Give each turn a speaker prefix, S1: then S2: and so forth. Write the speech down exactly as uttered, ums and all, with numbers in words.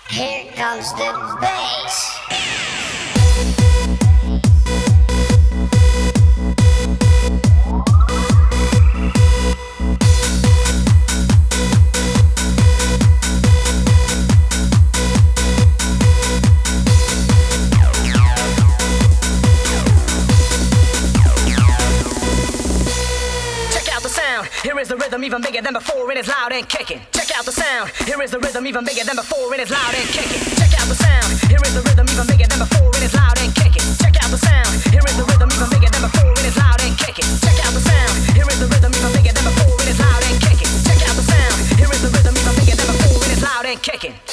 S1: Here comes the bass.
S2: Here is the rhythm even bigger than before, and it's loud and kicking. Check out the sound. Here is the rhythm even bigger than before, and it's loud and kicking. Check out the sound. Here is the rhythm even bigger than before, and it's loud and kicking. Check out the sound. Here is the rhythm even bigger than before, and it's loud and kicking. Check out the sound. Here is the rhythm even bigger than before, and it's loud and kicking. Check out the sound. Here is the rhythm even bigger than before, and it's loud and kicking.